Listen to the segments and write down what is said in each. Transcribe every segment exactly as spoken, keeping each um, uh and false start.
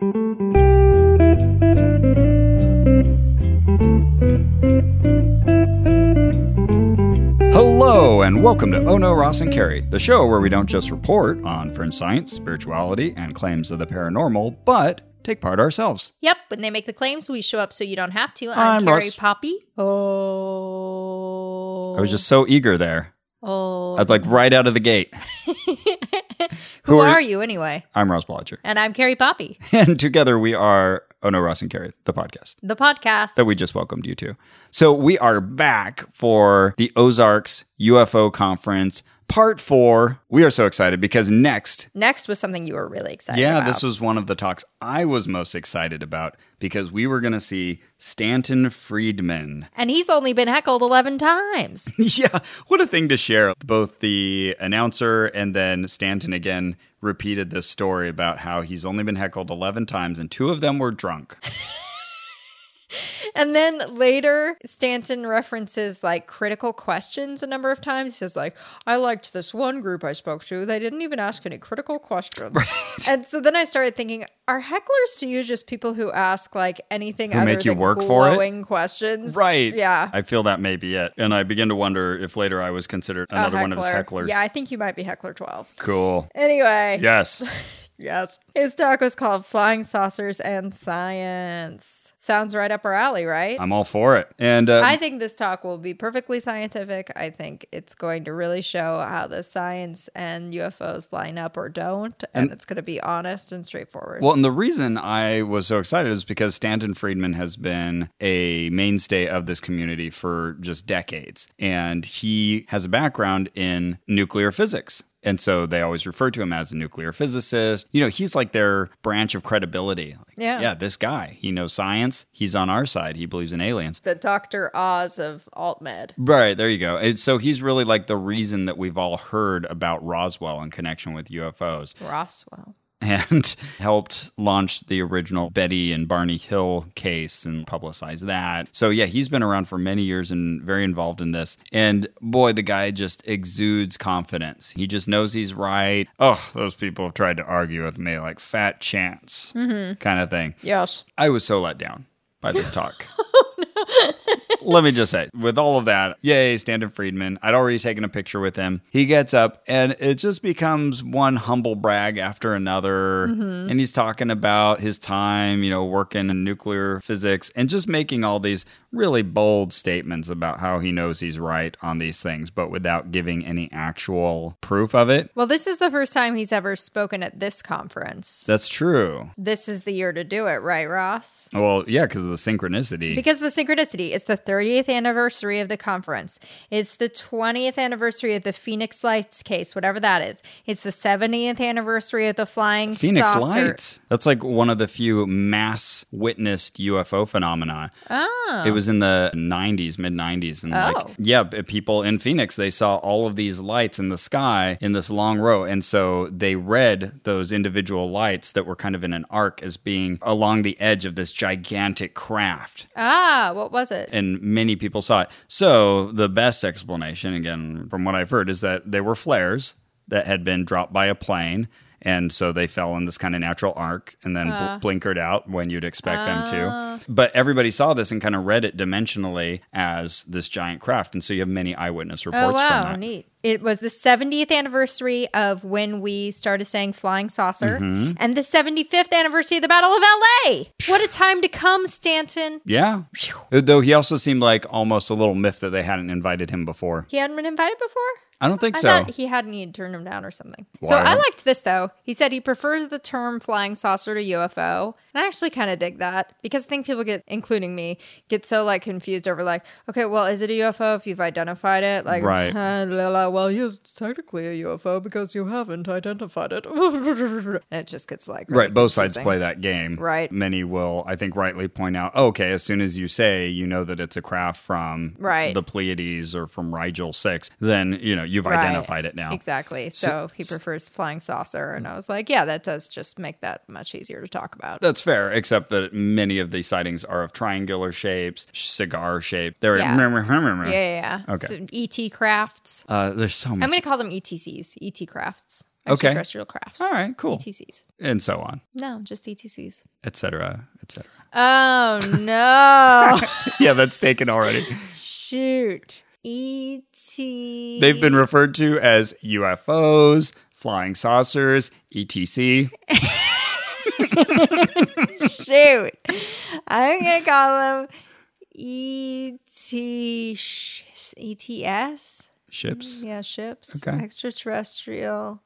Hello, and welcome to Oh No, Ross and Carrie, the show where we don't just report on fringe science, spirituality, and claims of the paranormal, but take part ourselves. Yep, when they make the claims, we show up so you don't have to. I'm, I'm Carrie Ross. Poppy. Oh. I was just so eager there. Oh. I was like right out of the gate. Who, Who are, are you anyway? I'm Ross Blotcher. And I'm Carrie Poppy. And together we are Oh No, Ross and Carrie, the podcast. The podcast. That we just welcomed you to. So we are back for the Ozarks U F O Conference, part four. We are so excited because next... Next was something you were really excited yeah, about. this was one of the talks I was most excited about because we were going to see Stanton Friedman. And he's only been heckled eleven times. Yeah, what a thing to share. Both the announcer and then Stanton again repeated this story about how he's only been heckled eleven times and two of them were drunk. And then later, Stanton references like critical questions a number of times. He says like, I liked this one group I spoke to. They didn't even ask any critical questions. Right. And so then I started thinking, are hecklers to you just people who ask like anything who other make you than work for it? glowing questions? Right. Yeah. I feel that may be it. And I begin to wonder if later I was considered another one of his hecklers. Yeah, I think you might be Heckler twelve. Cool. Anyway. Yes. Yes. His talk was called Flying Saucers and Science. Sounds right up our alley, right? I'm all for it. And uh, I think this talk will be perfectly scientific. I think it's going to really show how the science and U F Os line up or don't. And, and it's going to be honest and straightforward. Well, and the reason I was so excited is because Stanton Friedman has been a mainstay of this community for just decades. And he has a background in nuclear physics. And so they always refer to him as a nuclear physicist. You know, he's like their branch of credibility. Like, yeah. Yeah, this guy, he knows science. He's on our side. He believes in aliens. The Doctor Oz of alt-med. Right, there you go. And so he's really like the reason that we've all heard about Roswell in connection with U F Os. Roswell. And helped launch the original Betty and Barney Hill case and publicize that. So yeah, he's been around for many years and very involved in this. And boy, the guy just exudes confidence. He just knows he's right. Oh, those people have tried to argue with me like fat chance mm-hmm. kind of thing. Yes. I was so let down by this talk. Let me just say, with all of that, yay, Stanton Friedman. I'd already taken a picture with him. He gets up, and it just becomes one humble brag after another. Mm-hmm. And he's talking about his time, you know, working in nuclear physics and just making all these really bold statements about how he knows he's right on these things, but without giving any actual proof of it. Well, this is the first time he's ever spoken at this conference. That's true. This is the year to do it, right, Ross? Well, yeah, because of the synchronicity. Because of the synchronicity. It's the thirtieth anniversary of the conference. It's the twentieth anniversary of the Phoenix Lights case, whatever that is. It's the seventieth anniversary of the flying Phoenix saucer. Lights. That's like one of the few mass witnessed U F O phenomena. Oh. It was in the nineties, mid nineties. And oh. like, yeah, people in Phoenix, they saw all of these lights in the sky in this long row. And so they read those individual lights that were kind of in an arc as being along the edge of this gigantic craft. Ah, what was it? And many people saw it. So the best explanation, again, from what I've heard, is that they were flares that had been dropped by a plane. And so they fell in this kind of natural arc and then uh, bl- blinkered out when you'd expect uh, them to. But everybody saw this and kind of read it dimensionally as this giant craft. And so you have many eyewitness reports oh, wow, from that. Neat. It was the seventieth anniversary of when we started saying flying saucer mm-hmm. and the seventy-fifth anniversary of the Battle of L A. What a time to come, Stanton. Yeah. Whew. Though he also seemed like almost a little miffed that they hadn't invited him before. He hadn't been invited before? I don't think I so. Thought he hadn't he'd turned him down or something. Why? So I liked this, though. He said he prefers the term flying saucer to U F O. And I actually kind of dig that because I think people get, including me, get so like confused over like, okay, well, is it a U F O if you've identified it? Like, right. Uh, la, la, well, yes, it's technically a U F O because you haven't identified it. And it just gets like really right. Both confusing. sides play that game. Right. Many will, I think, rightly point out, oh, okay, as soon as you say you know that it's a craft from right. the Pleiades or from Rigel six, then you know you've right. identified it now. Exactly. So, so he prefers flying saucer, and I was like, yeah, that does just make that much easier to talk about. That's fair, except that many of these sightings are of triangular shapes, cigar shape. They're yeah. yeah, yeah, yeah. Okay. So E T crafts. Uh, there's so much. I'm going to call them E T Cs, E T crafts. Okay. Extraterrestrial crafts. All right, cool. E T Cs. And so on, No, just E T Cs. et cetera, et cetera. Oh, no. Yeah, that's taken already. Shoot. E T. They've been referred to as U F Os, flying saucers, et cetera. Shoot. I'm going to call them E T. E T S? Ships. Yeah, ships. Okay. Extraterrestrial.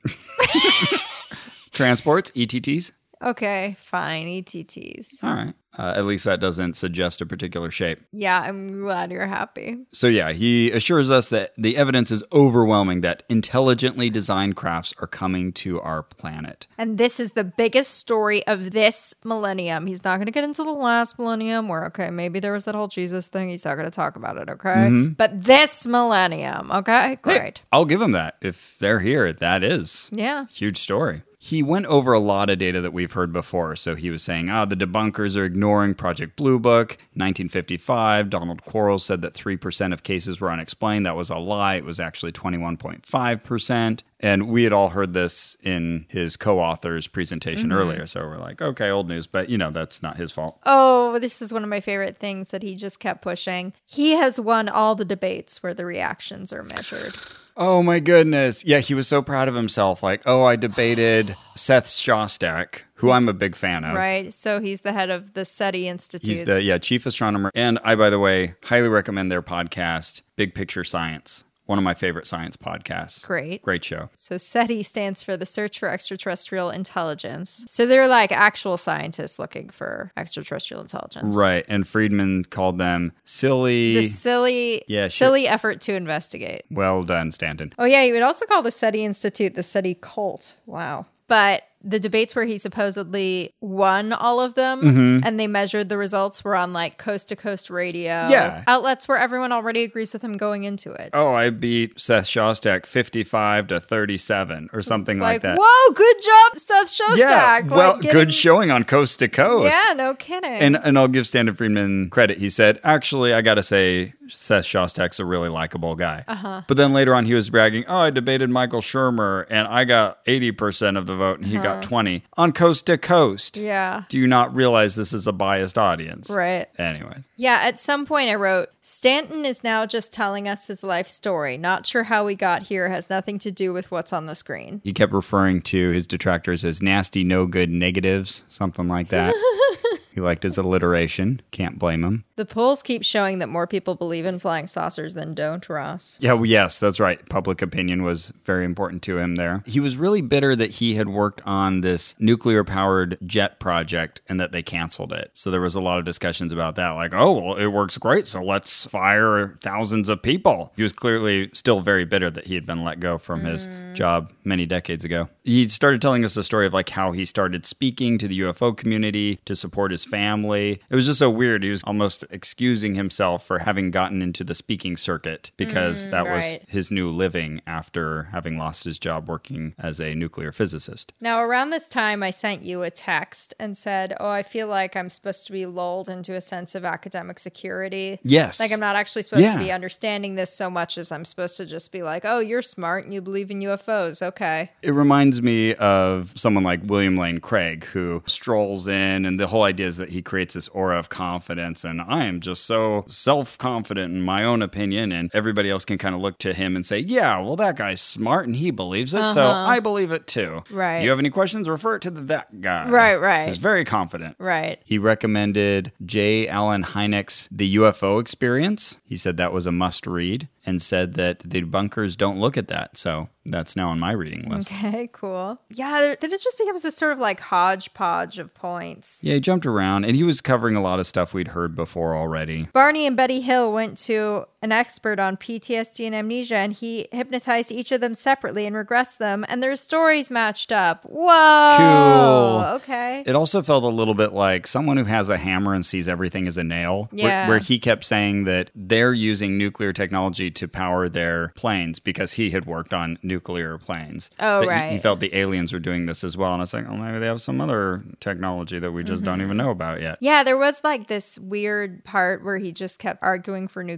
Transports, E T Ts. Okay, fine. E T Ts. All right. Uh, at least that doesn't suggest a particular shape. Yeah, I'm glad you're happy. So yeah, he assures us that the evidence is overwhelming that intelligently designed crafts are coming to our planet. And this is the biggest story of this millennium. He's not going to get into the last millennium where, okay, maybe there was that whole Jesus thing. He's not going to talk about it, okay? Mm-hmm. But this millennium, okay? Great. Hey, I'll give him that. If they're here, that is yeah. Huge story. He went over a lot of data that we've heard before. So he was saying, ah, the debunkers are ignoring Project Blue Book. nineteen fifty-five, Donald Quarles said that three percent of cases were unexplained. That was a lie. It was actually twenty-one point five percent. And we had all heard this in his co-author's presentation mm-hmm. earlier. So we're like, okay, old news. But, you know, that's not his fault. Oh, this is one of my favorite things that he just kept pushing. He has won all the debates where the reactions are measured. Oh, my goodness. Yeah, he was so proud of himself. Like, oh, I debated Seth Shostak, who I'm a big fan of. Right. So he's the head of the SETI Institute. He's the, yeah, chief astronomer. And I, by the way, highly recommend their podcast, Big Picture Science. One of my favorite science podcasts. Great. Great show. So SETI stands for the Search for Extraterrestrial Intelligence. So they're like actual scientists looking for extraterrestrial intelligence. Right. And Friedman called them silly. The silly, yeah, sure. silly effort to investigate. Well done, Stanton. Oh, yeah. You would also call the SETI Institute the SETI cult. Wow. But the debates where he supposedly won all of them mm-hmm. and they measured the results were on like coast to coast radio yeah. outlets where everyone already agrees with him going into it. Oh, I beat Seth Shostak fifty-five to thirty-seven or something it's like, like that. Whoa, good job, Seth Shostak. Yeah, well, like, getting... good showing on coast to coast. Yeah, no kidding. And and I'll give Stanton Friedman credit. He said, actually, I got to say, Seth Shostak's a really likable guy. Uh-huh. But then later on, he was bragging, oh, I debated Michael Shermer and I got eighty percent of the vote and he uh-huh. got twenty on coast to coast. Yeah. Do you not realize this is a biased audience? Right. Anyway. Yeah, at some point I wrote, Stanton is now just telling us his life story. Not sure how we got here. Has nothing to do with what's on the screen. He kept referring to his detractors as nasty, no good negatives, something like that. He liked his alliteration. Can't blame him. The polls keep showing that more people believe in flying saucers than don't, Ross. Yeah, well, yes, that's right. Public opinion was very important to him there. He was really bitter that he had worked on this nuclear-powered jet project and that they canceled it. So there was a lot of discussions about that. Like, oh, well, it works great, so let's fire thousands of people. He was clearly still very bitter that he had been let go from mm. his job many decades ago. He started telling us the story of like how he started speaking to the U F O community to support his family. It was just so weird. He was almost excusing himself for having gotten into the speaking circuit because mm, that right. was his new living after having lost his job working as a nuclear physicist. Now, around this time, I sent you a text and said, oh, I feel like I'm supposed to be lulled into a sense of academic security. Yes. Like I'm not actually supposed yeah. to be understanding this so much as I'm supposed to just be like, oh, you're smart and you believe in U F Os. Okay. It reminds me of someone like William Lane Craig, who strolls in, and the whole idea is that he creates this aura of confidence, and I am just so self-confident in my own opinion, and everybody else can kind of look to him and say, yeah, well, that guy's smart and he believes it, uh-huh. so I believe it too. Right. You have any questions? Refer it to the, that guy. Right, right. He's very confident. Right. He recommended J. Allen Hynek's The U F O Experience. He said that was a must-read and said that the debunkers don't look at that, so that's now on my reading list. Okay, cool. Yeah, then it just becomes this sort of like hodgepodge of points. Yeah, he jumped around, and he was covering a lot of stuff we'd heard before already. Barney and Betty Hill went to an expert on P T S D and amnesia, and he hypnotized each of them separately and regressed them, and their stories matched up. Whoa! Cool. Okay. It also felt a little bit like someone who has a hammer and sees everything as a nail, yeah. where, where he kept saying that they're using nuclear technology to power their planes because he had worked on nuclear planes. Oh, but right. He, he felt the aliens were doing this as well. And I was like, oh, maybe they have some other technology that we just mm-hmm. don't even know about yet. Yeah, there was like this weird part where he just kept arguing for nuclear energy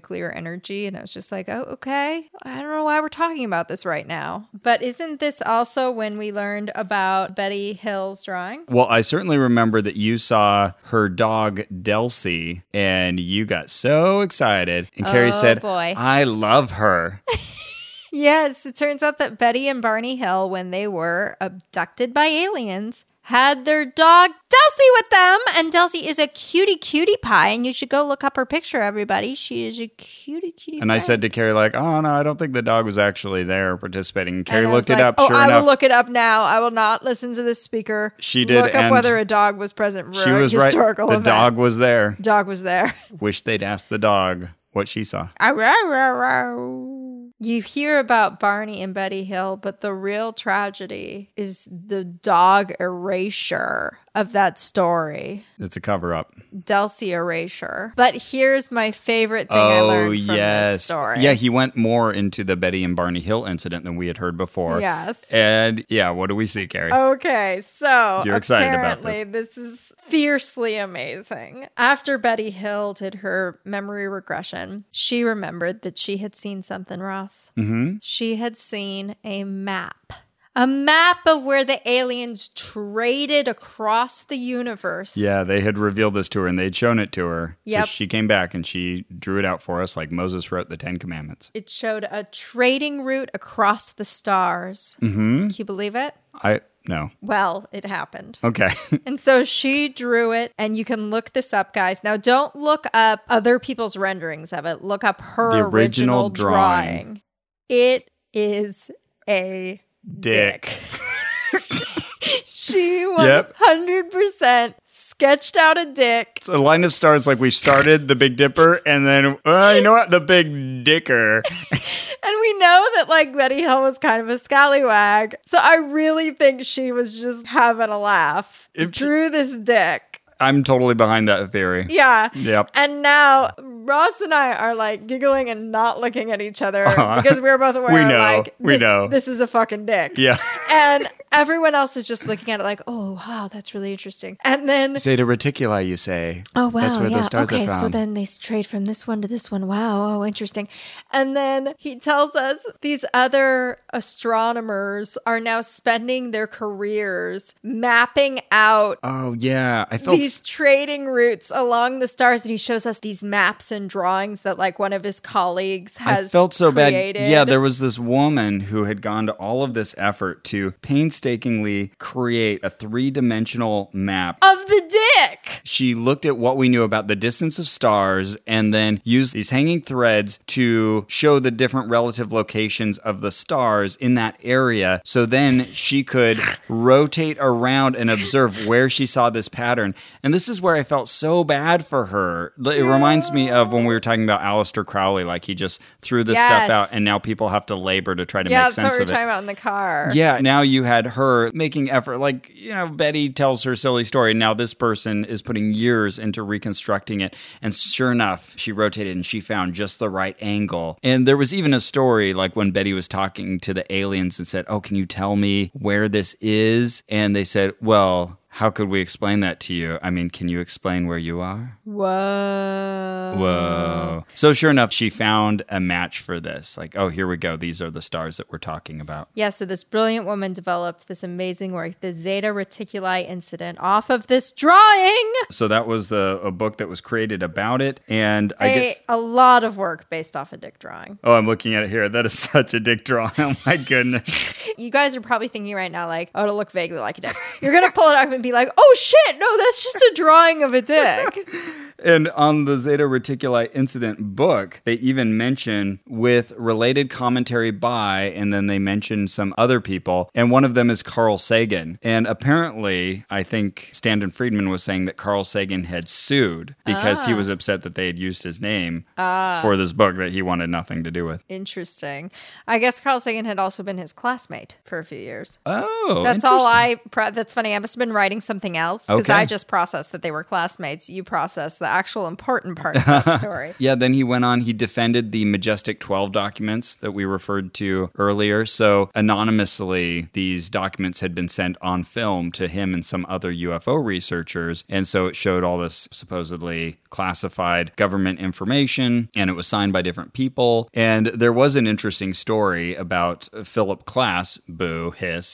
energy. And I was just like, oh, okay. I don't know why we're talking about this right now. But isn't this also when we learned about Betty Hill's drawing? Well, I certainly remember that you saw her dog, Delcy, and you got so excited. And Carrie Oh, said, boy. I love her. Yes, it turns out that Betty and Barney Hill, when they were abducted by aliens, had their dog Delcy with them. And Delcy is a cutie cutie pie. And you should go look up her picture, everybody. She is a cutie cutie And pie. I said to Carrie, like, oh, no, I don't think the dog was actually there participating. And Carrie And I looked was it like, up. Oh, Sure I enough, will look it up now. I will not listen to this speaker. She did, Look up and whether a dog was present for she a was right. historical The event. dog was there. Dog was there. Wish they'd asked the dog what she saw. You hear about Barney and Betty Hill, but the real tragedy is the dog erasure of that story. It's a cover-up. Delcy erasure. But here's my favorite thing I Oh, learned from yes. this story. Yeah, he went more into the Betty and Barney Hill incident than we had heard before. Yes. And yeah, what do we see, Carrie? Okay, so You're excited about apparently this is fiercely amazing. After Betty Hill did her memory regression, she remembered that she had seen something, Ross. Mm-hmm. She had seen a map. A map of where the aliens traded across the universe. Yeah, they had revealed this to her and they'd shown it to her. Yep. So she came back and she drew it out for us like Moses wrote the Ten Commandments. It showed a trading route across the stars. Mm-hmm. Can you believe it? I, no. Well, it happened. Okay. And so she drew it, and you can look this up, guys. Now, don't look up other people's renderings of it. Look up her The original, original drawing. drawing. It is a Dick. She one Yep. hundred percent sketched out a dick. It's a line of stars like we started the Big Dipper and then, uh, you know what? The Big Dicker. And we know that like Betty Hill was kind of a scallywag. So I really think she was just having a laugh. If- Drew this dick. I'm totally behind that theory. Yeah. Yep. And now Ross and I are like giggling and not looking at each other Uh-huh. because we're both aware We know. like We this, know. this is a fucking dick. Yeah. And everyone else is just looking at it like, oh wow, that's really interesting. And then Zeta Reticuli, you say. oh wow, That's where yeah. those stars okay, are from. so then they trade from this one to this one. Wow, oh interesting. And then he tells us these other astronomers are now spending their careers mapping out Oh, yeah. I felt... these trading routes along the stars, and he shows us these maps and drawings that like one of his colleagues has I felt so created. bad. Yeah, there was this woman who had gone to all of this effort to painstakingly create a three-dimensional map. of the dick. She looked at what we knew about the distance of stars and then used these hanging threads to show the different relative locations of the stars in that area. So then she could rotate around and observe where she saw this pattern. And this is where I felt so bad for her. It reminds me of when we were talking about Aleister Crowley, like he just threw this Yes. stuff out and now people have to labor to try to Yeah, make that's what sense we were of it. talking about in the car. Yeah, now you had her making effort. Like, you know, Betty tells her silly story. Now this person is putting years into reconstructing it. And sure enough, she rotated and she found just the right angle. And there was even a story like when Betty was talking to the aliens and said, oh, can you tell me where this is? And they said, well, how could we explain that to you? I mean, can you explain where you are? Whoa. Whoa. So sure enough, she found a match for this. Like, oh, here we go. These are the stars that we're talking about. Yeah, so this brilliant woman developed this amazing work, the Zeta Reticuli incident, off of this drawing. So that was a, a book that was created about it. And I a, guess... a lot of work based off a dick drawing. Oh, I'm looking at it here. That is such a dick drawing. Oh, my goodness. You guys are probably thinking right now, like, oh, it'll look vaguely like a dick. You're going to pull it up and be like, oh, shit, no, that's just a drawing of a dick. And on the Zeta Reticuli incident book, they even mention with related commentary by, and then they mention some other people. And one of them is Carl Sagan. And apparently, I think Stanton Friedman was saying that Carl Sagan had sued because Ah. he was upset that they had used his name for this book that he wanted nothing to do with. Interesting. I guess Carl Sagan had also been his classmate for a few years. Oh, That's all interesting. I, pro- that's funny. I must have been writing something else because Okay. I just processed that they were classmates. You processed that actual important part of that story. Yeah, then he went on, he defended the Majestic twelve documents that we referred to earlier. So anonymously, these documents had been sent on film to him and some other U F O researchers. And so it showed all this supposedly classified government information, and it was signed by different people. And there was an interesting story about Philip Klass, boo,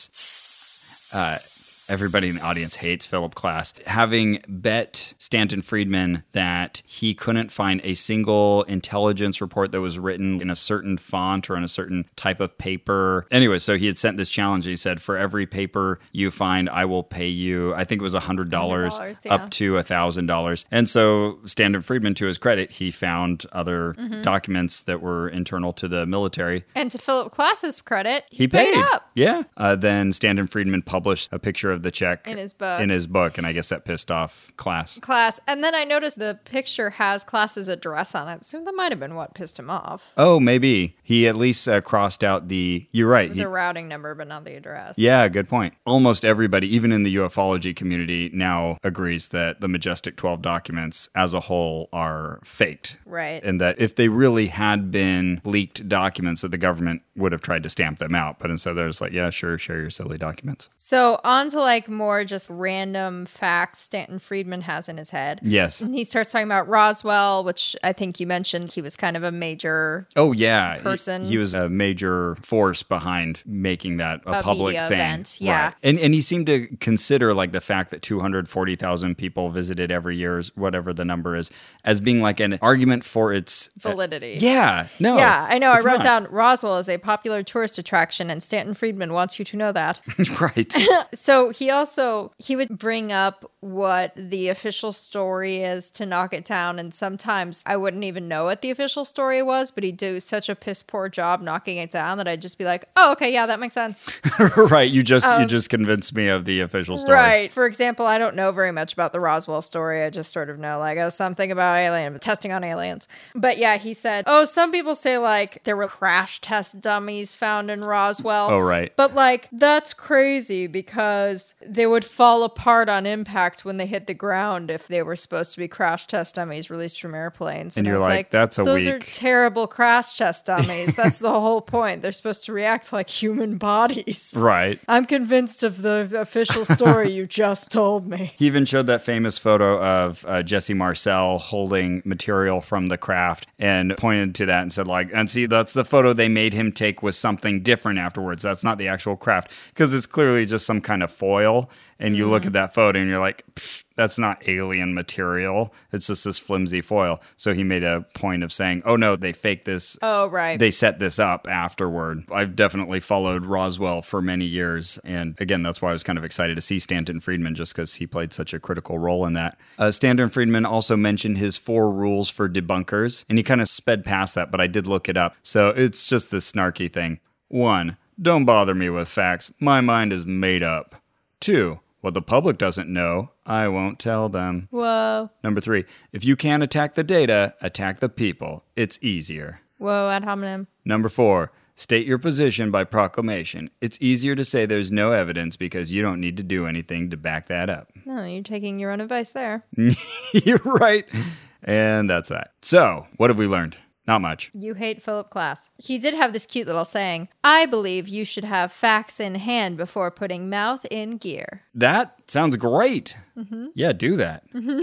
hiss. Uh, Everybody in the audience hates Philip Klass. Having bet Stanton Friedman that he couldn't find a single intelligence report that was written in a certain font or in a certain type of paper. Anyway, so he had sent this challenge. He said, for every paper you find, I will pay you, I think it was one hundred dollars, one hundred dollars yeah. up to one thousand dollars. And so Stanton Friedman, to his credit, he found other mm-hmm. documents that were internal to the military. And to Philip Klass's credit, he, he paid. paid up. Yeah. Uh, then Stanton Friedman published a picture of the check in his book. In his book, and I guess that pissed off Klass. Klass. And then I noticed the picture has Klass's address on it, so that might have been what pissed him off. Oh, maybe. He at least uh, crossed out the, you're right. The he, routing number, but not the address. Yeah, good point. Almost everybody, even in the ufology community, now agrees that the Majestic twelve documents as a whole are faked. Right. And that if they really had been leaked documents, that the government would have tried to stamp them out. But instead they're just like, yeah, sure, share your silly documents. So on to like more just random facts Stanton Friedman has in his head. Yes. And he starts talking about Roswell, which I think you mentioned he was kind of a major oh yeah person. He, he was a major force behind making that a, a public media thing. Event. Yeah. Right. And and he seemed to consider like the fact that two hundred forty thousand people visited every year, whatever the number is, as being like an argument for its validity. Uh, yeah. No. Yeah, I know. I wrote not. down Roswell is a popular tourist attraction, and Stanton Friedman wants you to know that. Right. So he also he would bring up what the official story is to knock it down, and sometimes I wouldn't even know what the official story was, but he'd do such a piss poor job knocking it down that I'd just be like, oh, okay, yeah, that makes sense. Right. You just um, you just convinced me of the official story. Right. For example, I don't know very much about the Roswell story. I just sort of know like, oh, something about alien testing on aliens. But yeah, he said, oh, some people say like there were crash test dummies found in Roswell. Oh, right. But like, that's crazy because they would fall apart on impact when they hit the ground if they were supposed to be crash test dummies released from airplanes. And, and you're I was like, like, that's a those weak. are terrible crash test dummies. That's the whole point. They're supposed to react like human bodies. Right. I'm convinced of the official story you just told me. He even showed that famous photo of uh, Jesse Marcel holding material from the craft and pointed to that and said, like, and see, that's the photo they made him take with something different afterwards. That's not the actual craft because it's clearly just some kind of foil. And you mm. look at that photo and you're like, that's not alien material. It's just this flimsy foil. So he made a point of saying, oh, no, they faked this. Oh, right. They set this up afterward. I've definitely followed Roswell for many years. And again, that's why I was kind of excited to see Stanton Friedman, just because he played such a critical role in that. Uh, Stanton Friedman also mentioned his four rules for debunkers. And he kind of sped past that, but I did look it up. So it's just this snarky thing. One, don't bother me with facts. My mind is made up. Two, what the public doesn't know, I won't tell them. Whoa. Number three, if you can't attack the data, attack the people. It's easier. Whoa, ad hominem. Number four, state your position by proclamation. It's easier to say there's no evidence because you don't need to do anything to back that up. No, you're taking your own advice there. You're right. And that's that. So, what have we learned? Not much. You hate Philip Klass. He did have this cute little saying, I believe you should have facts in hand before putting mouth in gear. That sounds great. Mm-hmm. Yeah, do that. Mm-hmm.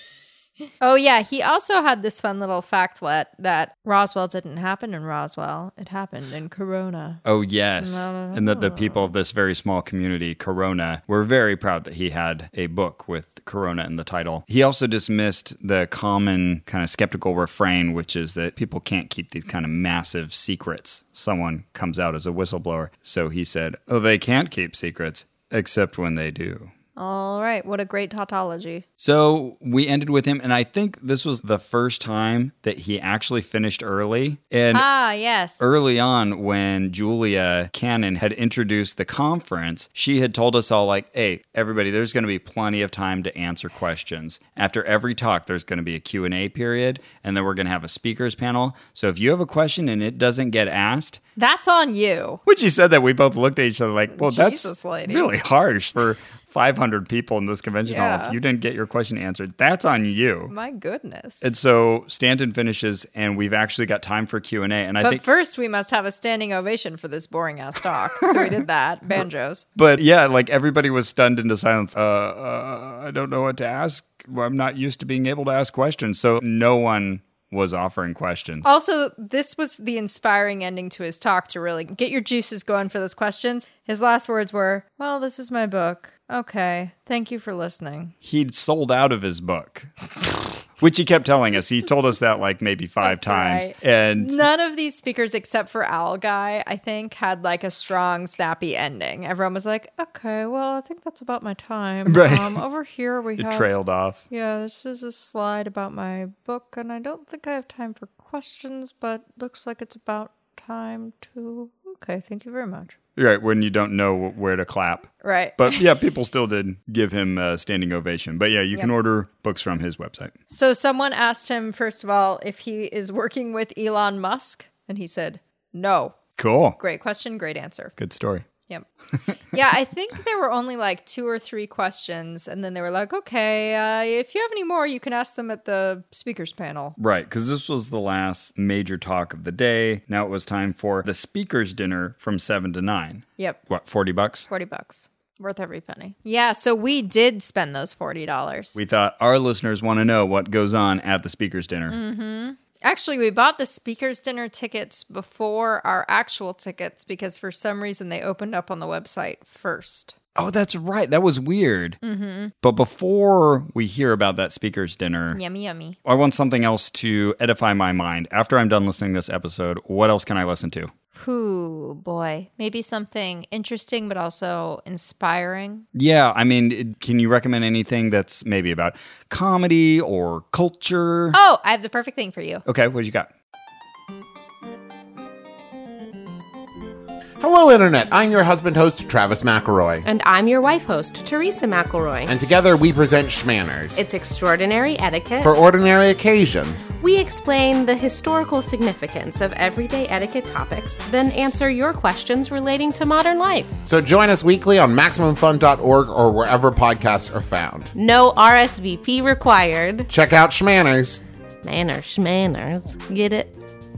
Oh, yeah. He also had this fun little factlet that Roswell didn't happen in Roswell. It happened in Corona. Oh, yes. And that the people of this very small community, Corona, were very proud that he had a book with Corona in the title. He also dismissed the common kind of skeptical refrain, which is that people can't keep these kind of massive secrets. Someone comes out as a whistleblower. So he said, oh, they can't keep secrets, except when they do. All right. What a great tautology. So we ended with him, and I think this was the first time that he actually finished early. And ah, yes. Early on, when Julia Cannon had introduced the conference, she had told us all, like, hey, everybody, there's going to be plenty of time to answer questions. After every talk, there's going to be a Q and A period, and then we're going to have a speakers panel. So if you have a question and it doesn't get asked... That's on you. When she said that, we both looked at each other like, well, Jesus, that's lady. really harsh for... five hundred people in this convention hall. Yeah. If you didn't get your question answered, that's on you. My goodness. And so Stanton finishes, and we've actually got time for Q and A. And I but think, first, we must have a standing ovation for this boring ass talk. So we did that. Banjos. but yeah, like everybody was stunned into silence. Uh, uh, I don't know what to ask. I'm not used to being able to ask questions. So no one was offering questions. Also, this was the inspiring ending to his talk to really get your juices going for those questions. His last words were, well, this is my book. Okay. Thank you for listening. He'd sold out of his book. Which he kept telling us. He told us that like maybe five That's times. right. And none of these speakers, except for Owl Guy, I think, had like a strong, snappy ending. Everyone was like, okay, well, I think that's about my time. Right. Um, over here we it have... trailed off. Yeah, this is a slide about my book, and I don't think I have time for questions, but looks like it's about time to... Okay, thank you very much. Right, when you don't know where to clap. Right. But yeah, people still did give him a standing ovation. But yeah, you Yep. can order books from his website. So someone asked him, first of all, if he is working with Elon Musk, and he said, no. Cool. Great question, great answer. Good story. Yep. Yeah, I think there were only like two or three questions, and then they were like, okay, uh, if you have any more, you can ask them at the speakers panel. Right, because this was the last major talk of the day. Now it was time for the speaker's dinner from seven to nine. Yep. What, forty bucks? forty bucks. Worth every penny. Yeah, so we did spend those forty dollars. We thought our listeners want to know what goes on at the speaker's dinner. Mm-hmm. Actually, we bought the speaker's dinner tickets before our actual tickets because for some reason they opened up on the website first. Oh, that's right. That was weird. Mm-hmm. But before we hear about that speaker's dinner, Yummy, yummy. I want something else to edify my mind. After I'm done listening to this episode, what else can I listen to? Ooh, boy. Maybe something interesting, but also inspiring. Yeah, I mean, it- can you recommend anything that's maybe about comedy or culture? Oh, I have the perfect thing for you. Okay, what you got? Hello, Internet. I'm your husband host, Travis McElroy. And I'm your wife host, Teresa McElroy. And together we present Schmanners. It's extraordinary etiquette. For ordinary occasions. We explain the historical significance of everyday etiquette topics, then answer your questions relating to modern life. So join us weekly on Maximum Fun dot org or wherever podcasts are found. No R S V P required. Check out Schmanners. Manners, schmanners. Get it?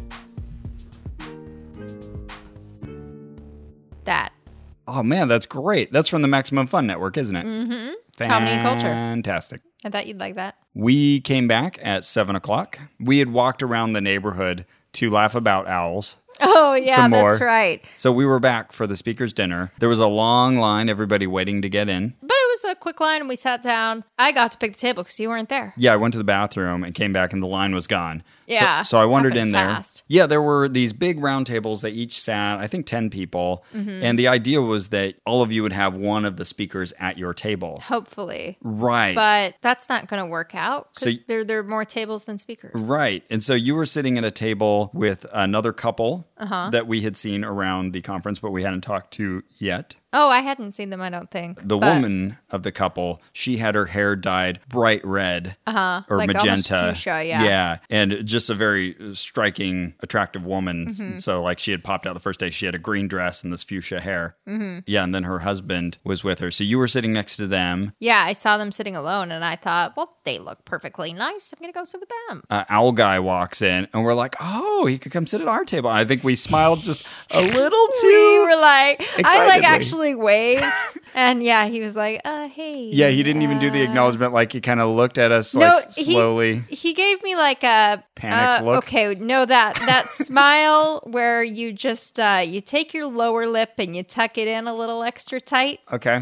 That. Oh, man, that's great. That's from the Maximum Fun Network, isn't it? Mm-hmm. Comedy and culture. Fantastic. I thought you'd like that. We came back at seven o'clock. We had walked around the neighborhood to laugh about owls. Oh, yeah, Some that's more. right. So we were back for the speaker's dinner. There was a long line, everybody waiting to get in. But it was a quick line, and we sat down. I got to pick the table because you weren't there. Yeah, I went to the bathroom and came back and the line was gone. Yeah, So, so I wandered in happened there. fast. Yeah, there were these big round tables. They each sat, I think, ten people. Mm-hmm. And the idea was that all of you would have one of the speakers at your table. Hopefully. Right. But that's not going to work out because So y- there, there are more tables than speakers. Right. And so you were sitting at a table with another couple Uh-huh. that we had seen around the conference, but we hadn't talked to yet. Oh, I hadn't seen them, I don't think. The But- woman of the couple, she had her hair dyed bright red Uh-huh. or Like almost magenta. fuchsia, yeah. Yeah. And just a very striking, attractive woman. Mm-hmm. So, like, she had popped out the first day. She had a green dress and this fuchsia hair. Mm-hmm. Yeah. And then her husband was with her. So you were sitting next to them. Yeah, I saw them sitting alone, and I thought, well, they look perfectly nice. I'm going to go sit with them. Uh, Owl Guy walks in, and we're like, oh, he could come sit at our table. I think we smiled just a little We too. were like, I like excitedly. actually waved. And yeah, he was like, uh, hey. Yeah, he didn't even do the uh, acknowledgement. Like, he kind of looked at us, No, like, he- slowly. He gave me like a Panicked uh, look? Okay, no, that that smile where you just uh, you take your lower lip and you tuck it in a little extra tight, Okay.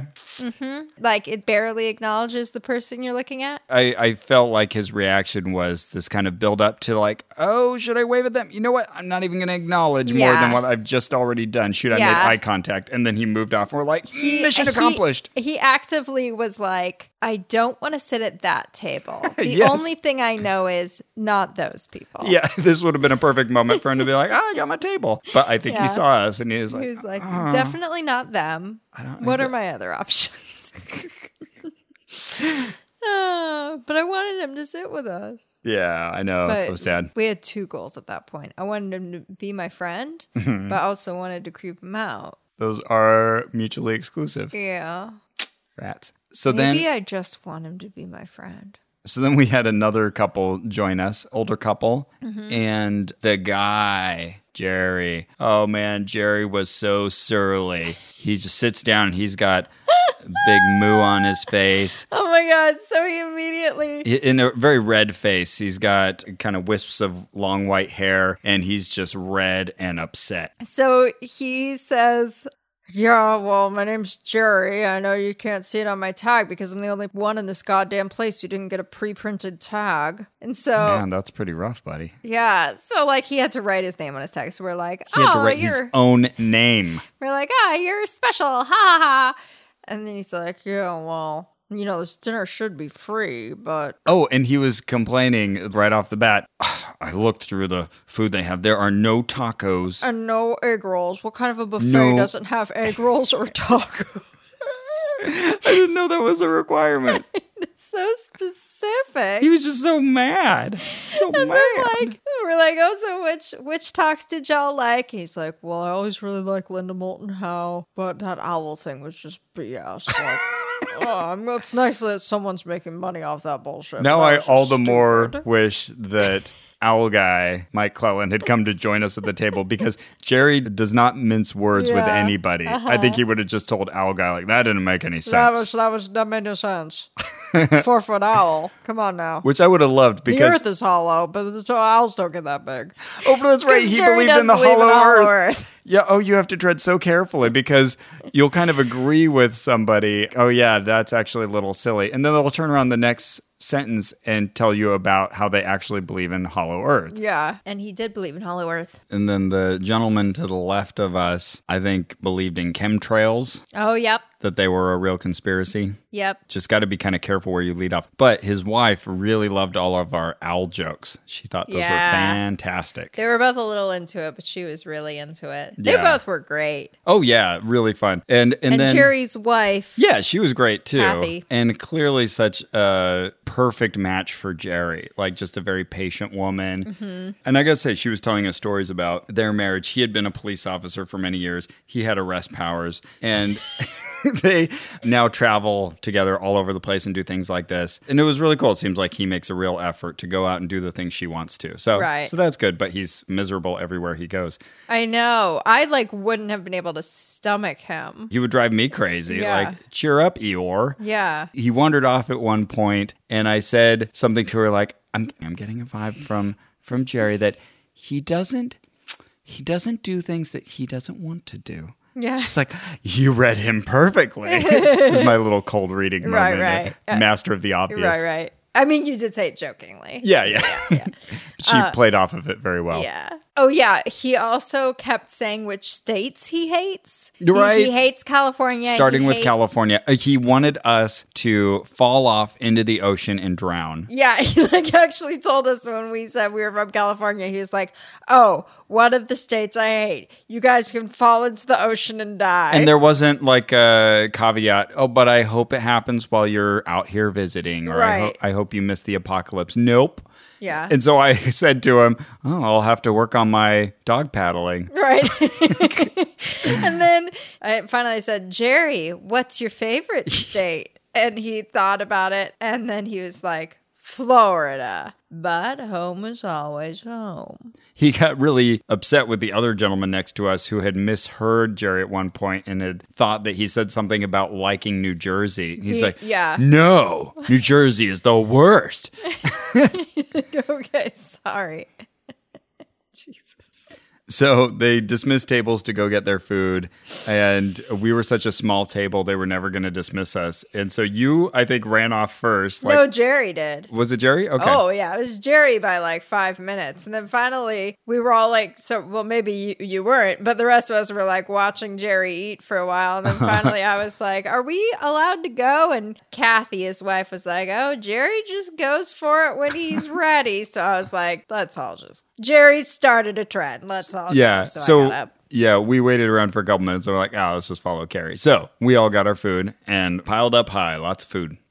like it barely acknowledges the person you're looking at. I, I felt like his reaction was this kind of build up to like, oh, should I wave at them? You know what? I'm not even going to acknowledge more Yeah. than what I've just already done. Shoot, I Yeah. made eye contact. And then he moved off. And we're like, mission He- accomplished. He, actively was like, I don't want to sit at that table. The Yes. only thing I know is not those people. Yeah, this would have been a perfect moment for him to be like, oh, I got my table. But I think Yeah. he saw us and he was like, He was like, "Oh, definitely not them. I don't What I are don't- my other options? Uh, but I wanted him to sit with us. Yeah, I know. But It was sad. we had two goals at that point. I wanted him to be my friend, Mm-hmm. but I also wanted to creep him out. Those are mutually exclusive. Yeah. Rats. So Maybe then I just want him to be my friend. So then we had another couple join us, older couple, Mm-hmm. and the guy, Jerry. Oh man, Jerry was so surly. He just sits down. He's got a big moo on his face. Oh my God. So he immediately. In a very red face. He's got kind of wisps of long white hair, and he's just red and upset. So he says, yeah, well, my name's Jerry. I know you can't see it on my tag because I'm the only one in this goddamn place who didn't get a pre-printed tag. And so, Man, that's pretty rough, buddy. yeah, so like he had to write his name on his tag. So we're like, He had to oh, write you're, his own name. we're like, ah, you're special, ha ha ha. And then he's like, yeah, well, you know, this dinner should be free, but Oh, and he was complaining right off the bat. I looked through the food they have. There are no tacos. and no egg rolls. What kind of a buffet No. doesn't have egg rolls or tacos? I didn't know that was a requirement. So specific. He was just so mad. So And mad. then, like, we're like, oh, so which which talks did y'all like? And he's like, well, I always really like Linda Moulton Howe, but that owl thing was just B S. Like, oh, I mean, it's nice that someone's making money off that bullshit. Now but I that was all just the more stupid. wish that Owl Guy, Mike Clellan, had come to join us at the table because Jerry does not mince words with Yeah, anybody. I think he would have just told Owl Guy, like, that didn't make any sense. That was that was that made no sense. Four foot owl. Come on now. Which I would have loved The because. Earth is hollow, but the owls don't get that big. Oh, but that's right. 'Cause He Jerry believed does in the believe in hollow hollow earth. earth. Yeah. Oh, you have to tread so carefully because you'll kind of agree with somebody. Oh, yeah, that's actually a little silly. And then they'll turn around the next sentence and tell you about how they actually believe in hollow earth. Yeah, and he did believe in hollow earth. And then the gentleman to the left of us, I think, believed in chemtrails, Oh, yep, that they were a real conspiracy. yep. Just got to be kind of careful where you lead off. But his wife really loved all of our owl jokes. She thought those Yeah. were fantastic. They were both a little into it, but she was really into it. They Yeah. both were great. Oh, yeah, really fun. And and, And, then Jerry's wife. yeah, she was great too. Happy. And clearly such a perfect match for Jerry. Like just a very patient woman. Mm-hmm. And I gotta say, she was telling us stories about their marriage. He had been a police officer for many years. He had arrest powers. And they now travel together all over the place and do things like this. And it was really cool. It seems like he makes a real effort to go out and do the things she wants to. So, Right. so that's good, but he's miserable everywhere he goes. I know. I like wouldn't have been able to stomach him. He would drive me crazy. Yeah. Like, cheer up, Eeyore. Yeah. He wandered off at one point, and I said something to her like, I'm I'm getting a vibe from from Jerry that he doesn't he doesn't do things that he doesn't want to do. Yeah. She's like, you read him perfectly. It was my little cold reading moment. Right, right. uh, Master of the obvious. Right, right. I mean, you did say it jokingly. Yeah, yeah. She played off of it very well. Yeah. Oh, yeah. He also kept saying which states he hates. He- Right. He, hates California. Starting He with hates- California. Uh, He wanted us to fall off into the ocean and drown. Yeah, he like actually told us when we said we were from California. He was like, "Oh, one of the states I hate. You guys can fall into the ocean and die." And there wasn't like a caveat, oh, but I hope it happens while you're out here visiting, or I, ho- Right. I hope you miss the apocalypse. Nope. yeah, And so I said to him, oh, I'll have to work on my dog paddling. right. And then I finally said, "Jerry, what's your favorite state?" And he thought about it, and then he was like, "Florida." But home is always home. He got really upset with the other gentleman next to us who had misheard Jerry at one point and had thought that he said something about liking New Jersey. He's He- like, yeah. no, New Jersey is the worst. Okay, sorry. Jesus. So they dismissed tables to go get their food, and we were such a small table, they were never going to dismiss us. And so you, I think, ran off first. Like, No, Jerry did. was it Jerry? Okay. Oh, yeah. It was Jerry by like five minutes. And then finally, we were all like, so, well, maybe you, you weren't, but the rest of us were like watching Jerry eat for a while. And then finally, I was like, are we allowed to go? And Kathy, his wife, was like, oh, Jerry just goes for it when he's ready. So I was like, let's all just, Jerry started a trend. Let's all Yeah. go. So, So, I got up. yeah, we waited around for a couple minutes. And we're like, oh, let's just follow Carrie. So we all got our food and piled up high, lots of food.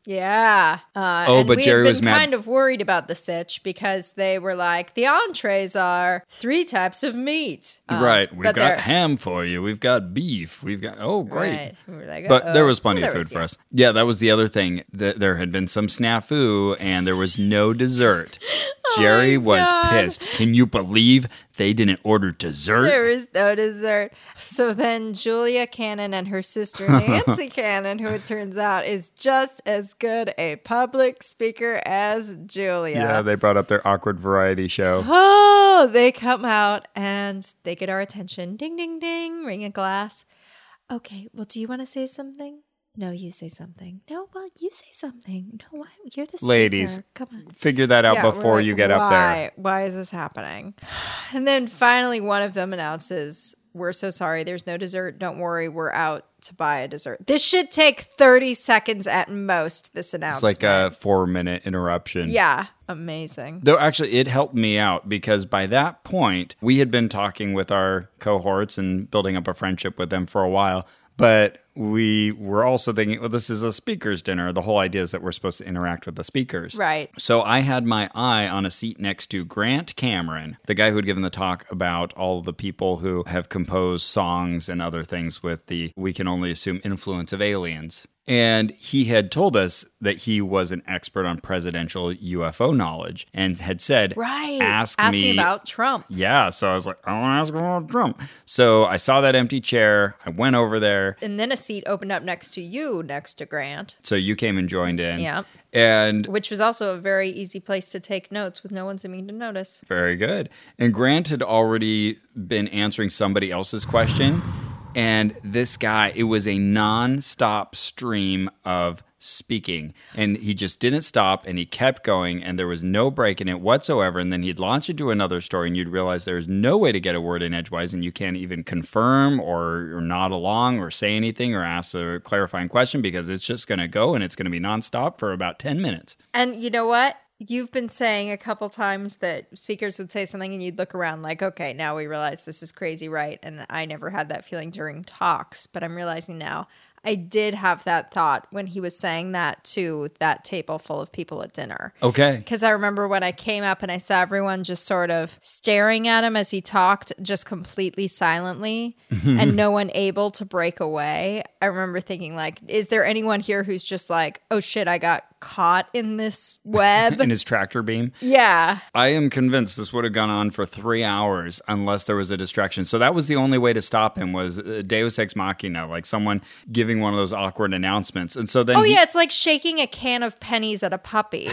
Yeah. Uh, Oh, and but we Jerry had been was mad- kind of worried about the sitch because they were like, the entrees are three types of meat. Um, right. We've but got they're- ham for you. We've got beef. We've got, oh, great. Right. We were like, But there uh-oh. was plenty Well, of there food was, for yeah. us. Yeah, that was the other thing. Th- There had been some snafu and there was no dessert. Jerry was Oh God. pissed. Can you believe they didn't order dessert? There is no dessert. So then Julia Cannon and her sister Nancy Cannon, who it turns out is just as good a public speaker as Julia. Yeah, they brought up their awkward variety show. Oh, they come out and they get our attention. Ding, ding, ding. Ring a glass. Okay, well, do you want to say something? No, you say something. No, well, you say something. No, why? You're the speaker. Ladies, Come on. figure that out Yeah, we're before like, you get up there. why? Why is this happening? And then finally, one of them announces, we're so sorry. There's no dessert. Don't worry. We're out to buy a dessert. This should take thirty seconds at most, this It's announcement. like a four minute interruption. Yeah. Amazing. Though actually, it helped me out because by that point, we had been talking with our cohorts and building up a friendship with them for a while. But we were also thinking, well, this is a speaker's dinner. The whole idea is that we're supposed to interact with the speakers. Right. So I had my eye on a seat next to Grant Cameron, the guy who had given the talk about all of the people who have composed songs and other things with the, we can only assume, influence of aliens. And he had told us that he was an expert on presidential U F O knowledge and had said, Right. ask, Ask me me about Trump. Yeah, so I was like, I want to ask him about Trump. So I saw that empty chair. I went over there. And then a seat opened up next to you, next to Grant. So you came and joined in. Yeah. And Which was also a very easy place to take notes with no one seeming to notice. very good. And Grant had already been answering somebody else's question. And this guy, it was a non-stop stream of speaking. And he just didn't stop and he kept going and there was no break in it whatsoever. And then he'd launch into another story and you'd realize there's no way to get a word in edgewise and you can't even confirm or, or nod along or say anything or ask a clarifying question because it's just going to go and it's going to be nonstop for about ten minutes. And you know what? You've been saying a couple times that speakers would say something and you'd look around like, okay, now we realize this is crazy, right? And I never had that feeling during talks, but I'm realizing now I did have that thought when he was saying that to that table full of people at dinner. Okay. Because I remember when I came up and I saw everyone just sort of staring at him as he talked, just completely silently and no one able to break away. I remember thinking like, is there anyone here who's just like, oh shit, I got caught in this web? In his tractor beam. Yeah. I am convinced this would have gone on for three hours unless there was a distraction. So that was the only way to stop him was uh, Deus Ex Machina, like someone giving one of those awkward announcements. And so then Oh he- yeah, it's like shaking a can of pennies at a puppy.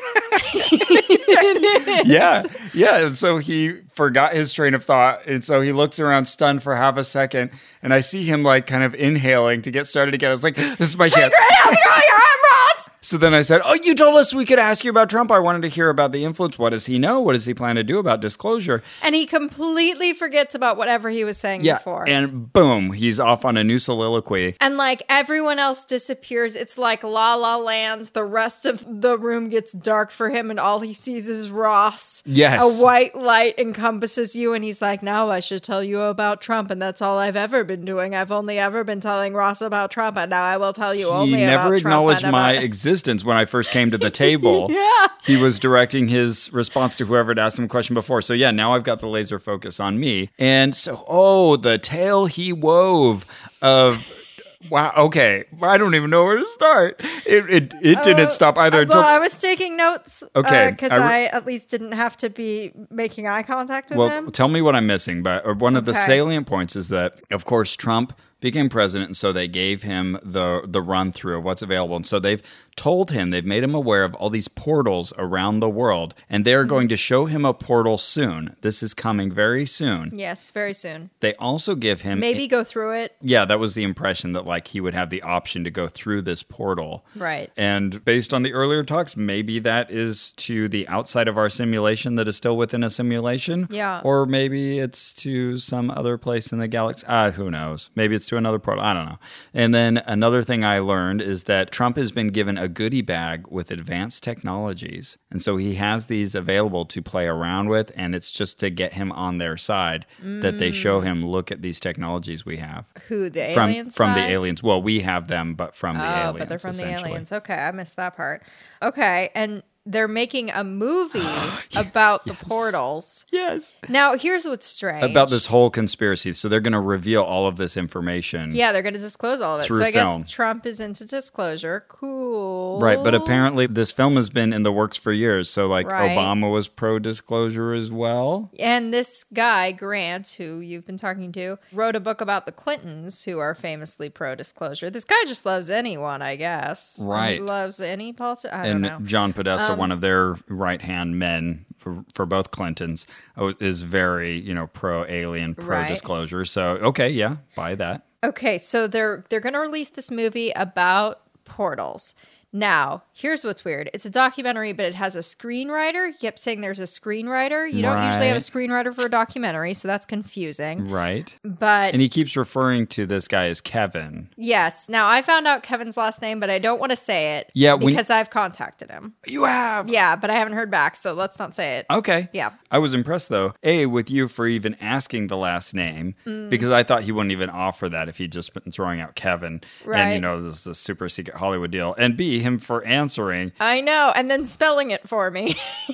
yeah, yeah. And so he forgot his train of thought. And so he looks around stunned for half a second. And I see him like kind of inhaling to get started again. I was like, this is my chance. How's it going? I'm Ross. So then I said, oh, you told us we could ask you about Trump. I wanted to hear about the influence. What does he know? What does he plan to do about disclosure? And he completely forgets about whatever he was saying Yeah. before. And boom, he's off on a new soliloquy. And like everyone else disappears. It's like La La Land. The rest of the room gets dark for him, and all he sees is Ross. Yes. A white light encompasses you, and he's like, now I should tell you about Trump. And that's all I've ever been doing. I've only ever been telling Ross about Trump, and now I will tell you only He about never Trump. acknowledged and my about- existence when I first came to the table. Yeah. He was directing his response to whoever had asked him a question before. So yeah, now I've got the laser focus on me. And so, oh, the tale he wove of... Wow. Okay. I don't even know where to start. It it, it didn't Uh, stop either uh, until. Well, I was taking notes. Okay, Because I I, re- at least didn't have to be making eye contact with well, him. tell me what I'm missing. But uh, one of the Okay. salient points is that, of course, Trump became president, and so they gave him the the run through of what's available. And so they've told him, they've made him aware of all these portals around the world, and they're Mm-hmm. going to show him a portal soon. This is coming very soon. Yes, very soon. They also give him Maybe go through it. Yeah, that was the impression that like he would have the option to go through this portal. Right. And based on the earlier talks, maybe that is to the outside of our simulation that is still within a simulation. Yeah. Or maybe it's to some other place in the galaxy. Ah, who knows? Maybe it's to another portal. I don't know. And then another thing I learned is that Trump has been given a goodie bag with advanced technologies. And so he has these available to play around with, and it's just to get him on their side mm. that they show him, look at these technologies we have. Who, the from, aliens? From side? the aliens. Well, we have them, but from the oh, aliens. Oh, but they're from the aliens. Okay, I missed that part. Okay, and they're making a movie about yes. the portals. Yes. Now, here's what's strange. About this whole conspiracy. So they're going to reveal all of this information. Yeah, they're going to disclose all of it. Through so I film. guess Trump is into disclosure. Cool. Right, but apparently this film has been in the works for years. So like right. Obama was pro-disclosure as well. And this guy, Grant, who you've been talking to, wrote a book about the Clintons, who are famously pro-disclosure. This guy just loves anyone, I guess. Right. He loves any politician. I and don't know. John Podesta, Um, one of their right-hand men for, for both Clintons, is very, you know, pro-alien, pro-disclosure. Right. So, okay, yeah, buy that. Okay, so they're they're going to release this movie about portals. Now, here's what's weird. It's a documentary, but it has a screenwriter. You kept saying there's a screenwriter. You don't right. usually have a screenwriter for a documentary, so that's confusing. Right. But and he keeps referring to this guy as Kevin. Yes. Now, I found out Kevin's last name, but I don't want to say it yeah, when, because I've contacted him. You have? Yeah, but I haven't heard back, so let's not say it. Okay. Yeah. I was impressed, though, A, with you for even asking the last name, mm. because I thought he wouldn't even offer that if he'd just been throwing out Kevin. Right. And, you know, this is a super secret Hollywood deal. And B, him for answering. I know, and then spelling it for me.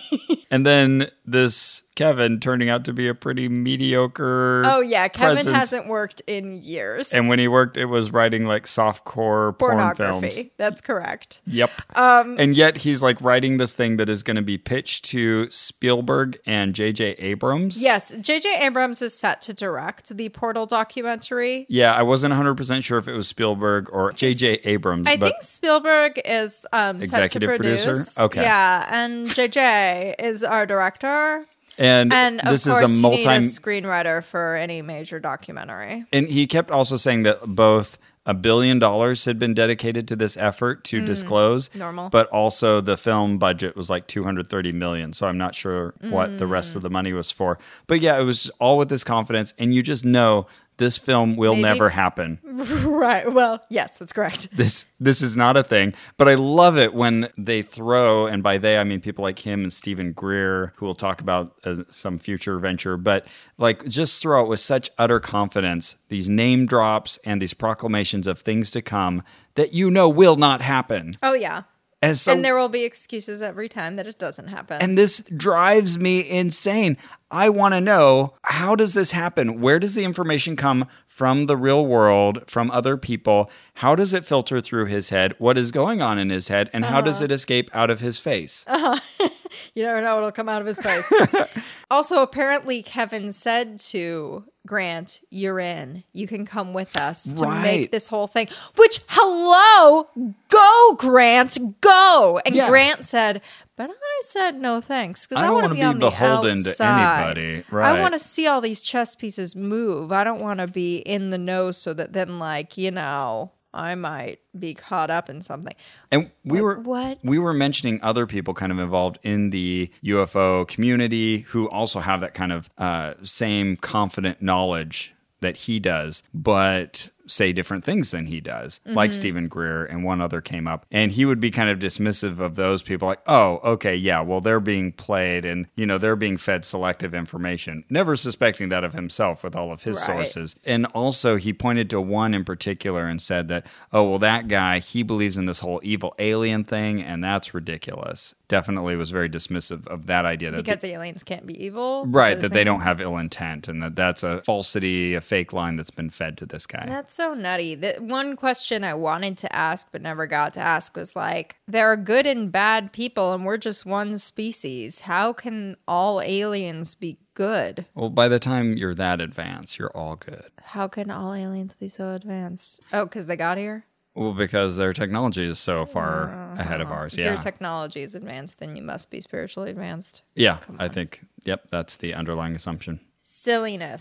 And then this Kevin turning out to be a pretty mediocre Oh, yeah. Kevin presence. hasn't worked in years. And when he worked, it was writing like softcore porn films. That's correct. Yep. Um, and yet he's like writing this thing that is going to be pitched to Spielberg and J J Abrams. Yes. J J Abrams is set to direct the Portal documentary. Yeah, I wasn't one hundred percent sure if it was Spielberg or J J Abrams. I but think Spielberg is um, set to produce. Producer? Okay. Yeah, and J J is our director. And, and this of course, is a multi you need a screenwriter for any major documentary. And he kept also saying that both a billion dollars had been dedicated to this effort to mm, disclose. Normal. But also the film budget was like two hundred thirty million dollars. So I'm not sure what mm. the rest of the money was for. But yeah, it was all with this confidence. And you just know this film will Maybe. never happen. Right. Well, yes, that's correct. This this is not a thing. But I love it when they throw, and by they I mean people like him and Stephen Greer, who we'll talk about uh, some future venture, but like just throw it with such utter confidence, these name drops and these proclamations of things to come that you know will not happen. Oh, yeah. And, so, and there will be excuses every time that it doesn't happen. And this drives me insane. I want to know, how does this happen? Where does the information come from the real world, from other people? How does it filter through his head? What is going on in his head? And uh-huh. how does it escape out of his face? Uh-huh. You never know what'll come out of his face. Also, apparently, Kevin said to Grant, you're in. You can come with us to right. make this whole thing. Which, hello, go, Grant, go. And yeah. Grant said, but I said no thanks because I, I want to be, be on beholden the to outside. anybody. Right. I want to see all these chess pieces move. I don't want to be in the know so that then, like, you know, I might be caught up in something. And we like, were what? we were mentioning other people kind of involved in the U F O community who also have that kind of uh, same confident knowledge that he does, but say different things than he does, mm-hmm. like Stephen Greer, and one other came up. And he would be kind of dismissive of those people, like, oh, okay, yeah, well, they're being played and, you know, they're being fed selective information, never suspecting that of himself with all of his right. sources. And also he pointed to one in particular and said that, oh, well, that guy, he believes in this whole evil alien thing, and that's ridiculous. Definitely was very dismissive of that idea. That because the, aliens can't be evil? Right, that they don't have ill intent, and that that's a falsity, a fake line that's been fed to this guy. That's so nutty. The one question I wanted to ask but never got to ask was like, there are good and bad people and we're just one species. How can all aliens be good? Well, by the time you're that advanced, you're all good. How can all aliens be so advanced? Oh, because they got here? Well, because their technology is so far uh, ahead of ours. If yeah. your technology is advanced, then you must be spiritually advanced. Yeah, I think, yep, that's the underlying assumption. Silliness.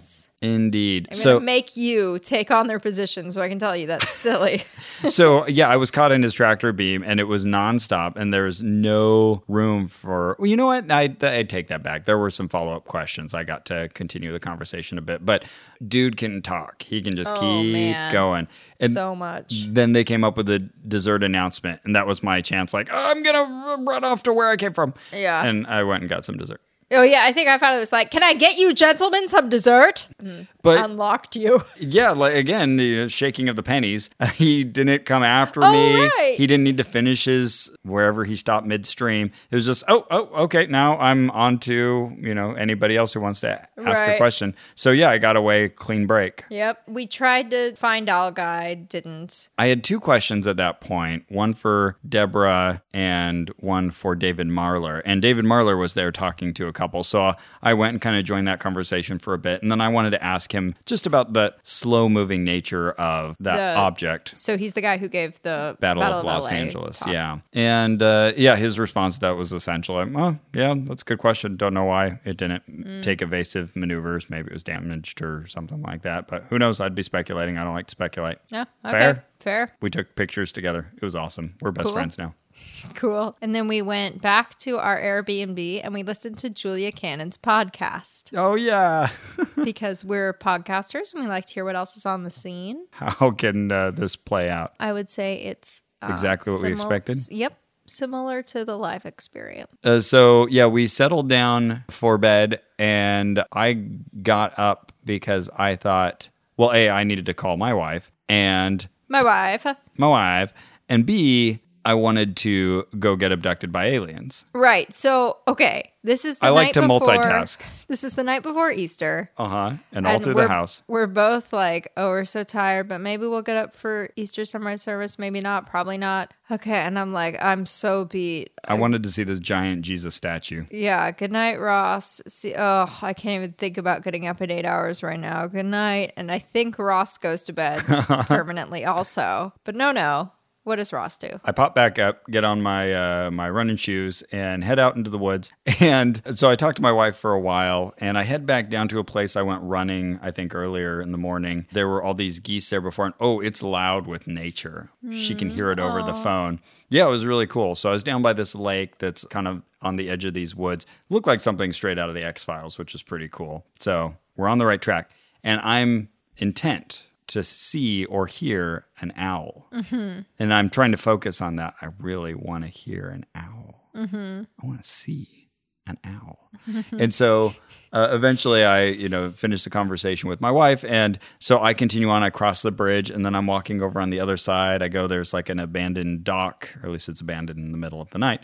Indeed. I'm so going to make you take on their position so I can tell you that's silly. So, yeah, I was caught in his tractor beam, and it was nonstop, and there was no room for... Well, you know what? I, I take that back. There were some follow-up questions. I got to continue the conversation a bit. But dude can talk. He can just Oh, keep man. going. And So much. then they came up with a dessert announcement, and that was my chance. Like, oh, I'm going to run off to where I came from. Yeah. And I went and got some dessert. Oh, yeah. I think I found it was like, can I get you gentlemen some dessert? Mm. But Unlocked you. yeah, like again, the shaking of the pennies. He didn't come after Oh, me. right. He didn't need to finish his wherever he stopped midstream. It was just, oh, oh, okay. Now I'm on to, you know, anybody else who wants to ask a Right. question. So yeah, I got away clean break. Yep. We tried to find Owl Guy, didn't. I had two questions at that point, one for Deborah and one for David Marler. And David Marler was there talking to a couple. So I went and kind of joined that conversation for a bit. And then I wanted to ask him just about the slow-moving nature of that The- object. So he's the guy who gave the Battle, of Los L A Angeles, talk. yeah. And uh, yeah, his response to that was essential. Like, oh, yeah, that's a good question. Don't know why it didn't Mm. take evasive maneuvers. Maybe it was damaged or something like that. But who knows? I'd be speculating. I don't like to speculate. Yeah. Okay. Fair? Fair. We took pictures together. It was awesome. We're best Cool. friends now. Cool. And then we went back to our Airbnb and we listened to Julia Cannon's podcast Oh, yeah. because we're podcasters and we like to hear what else is on the scene. How can uh, this play out? I would say it's uh, Exactly what we simil- expected? Yep. Similar to the live experience. Uh, so, yeah, we settled down for bed, and I got up because I thought, well, A, I needed to call my wife, and My wife. my wife, and B, I wanted to go get abducted by aliens. Right. So, okay. This is the I like night to before, multitask. This is the night before Easter. Uh-huh. And all And through we're, the house. We're both like, oh, we're so tired, but maybe we'll get up for Easter sunrise service. Maybe not. Probably not. Okay. And I'm like, I'm so beat. I wanted to see this giant Jesus statue. Yeah. Good night, Ross. See, oh, I can't even think about getting up in eight hours right now. Good night. And I think Ross goes to bed permanently also. But no, no. What does Ross do? I pop back up, get on my uh, my running shoes, and head out into the woods. And so I talked to my wife for a while, and I head back down to a place I went running, I think, earlier in the morning. There were all these geese there before, and oh, it's loud with nature. She can hear it over the phone. Yeah, it was really cool. So I was down by this lake that's kind of on the edge of these woods. Looked like something straight out of the X-Files, which is pretty cool. So we're on the right track. And I'm intent to see or hear an owl. Mm-hmm. And I'm trying to focus on that. I really want to hear an owl. Mm-hmm. I want to see an owl. And so uh, eventually I, you know, finish the conversation with my wife. And so I continue on. I cross the bridge, and then I'm walking over on the other side. I go, there's like an abandoned dock, or at least it's abandoned in the middle of the night.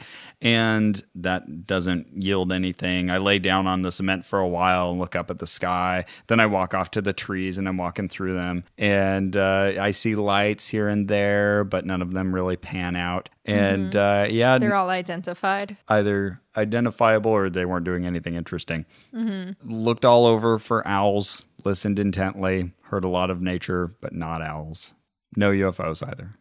And that doesn't yield anything. I lay down on the cement for a while and look up at the sky. Then I walk off to the trees, and I'm walking through them. And uh, I see lights here and there, but none of them really pan out. And uh, yeah, They're all identified. either identifiable or they weren't doing anything interesting. Mm-hmm. Looked all over for owls, listened intently, heard a lot of nature, but not owls. No U F Os either.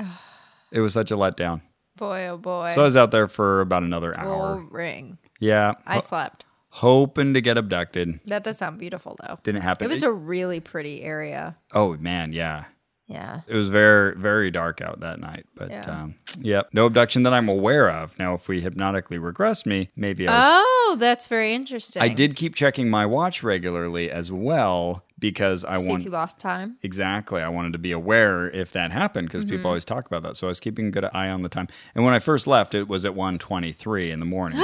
It was such a letdown. Boy, oh boy. So I was out there for about another hour. Boring. Yeah. I ho- slept. hoping to get abducted. That does sound beautiful, though. Didn't happen. It was a really pretty area. Oh, man, yeah. Yeah. It was very, very dark out that night. But, Yeah. um, yep, no abduction that I'm aware of. Now, if we hypnotically regress me, maybe I was... Oh, that's very interesting. I did keep checking my watch regularly as well because I See if want... you lost time. Exactly. I wanted to be aware if that happened because Mm-hmm. people always talk about that. So I was keeping a good eye on the time. And when I first left, it was at one twenty-three in the morning.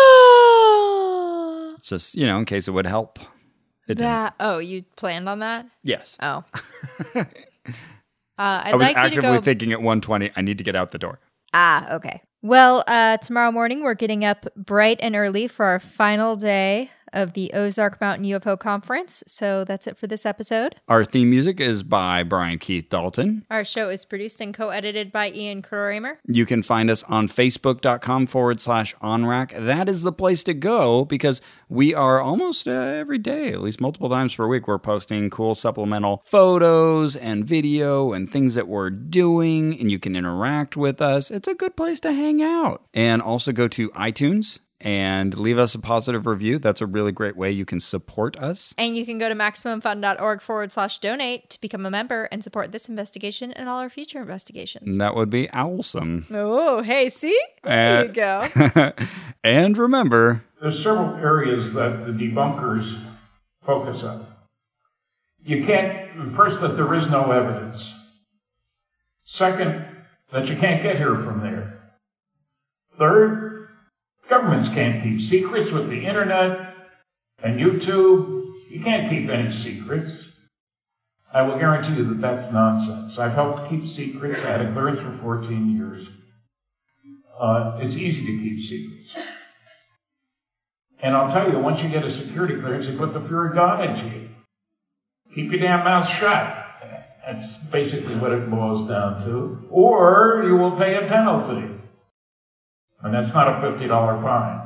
So it's just, you know, in case it would help. It didn't. That, oh, you planned on that? Yes. Oh. uh, I'd I was like you to actively go. thinking at one twenty, I need to get out the door. Ah, okay. Well, uh, tomorrow morning we're getting up bright and early for our final day of the Ozark Mountain U F O Conference. So that's it for this episode. Our theme music is by Brian Keith Dalton. Our show is produced and co-edited by Ian Kramer. You can find us on facebook.com forward slash onrack. That is the place to go because we are almost uh, every day, at least multiple times per week, we're posting cool supplemental photos and video and things that we're doing, and you can interact with us. It's a good place to hang out. And also go to iTunes and leave us a positive review. That's a really great way you can support us. And you can go to MaximumFun.org forward slash donate to become a member and support this investigation and all our future investigations. And that would be awesome. Oh, hey, see? There Uh, you go. And remember, There's several areas that the debunkers focus on. You can't, first, that there is no evidence. Second, that you can't get here from there. Third, governments can't keep secrets with the internet and YouTube. You can't keep any secrets. I will guarantee you that that's nonsense. I've helped keep secrets. I had a clearance for fourteen years. Uh, it's easy to keep secrets. And I'll tell you, once you get a security clearance, they put the fear of God into you. Keep your damn mouth shut. That's basically what it boils down to. Or you will pay a penalty. And that's not a fifty dollar fine.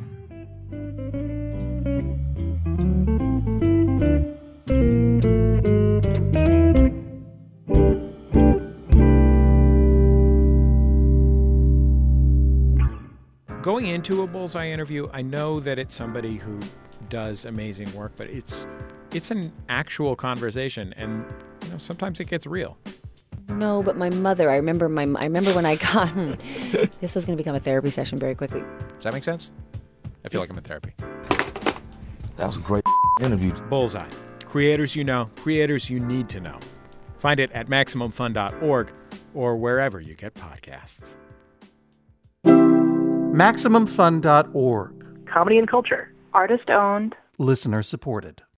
Going into a Bullseye interview, I know that it's somebody who does amazing work, but it's it's an actual conversation, and you know sometimes it gets real. No, but my mother. I remember my. I remember when I got. This is going to become a therapy session very quickly. Does that make sense? I feel like I'm in therapy. That was a great interview. Bullseye. Creators you know, creators you need to know. Find it at Maximum Fun dot org or wherever you get podcasts. Maximum Fun dot org. Comedy and culture. Artist owned. Listener supported.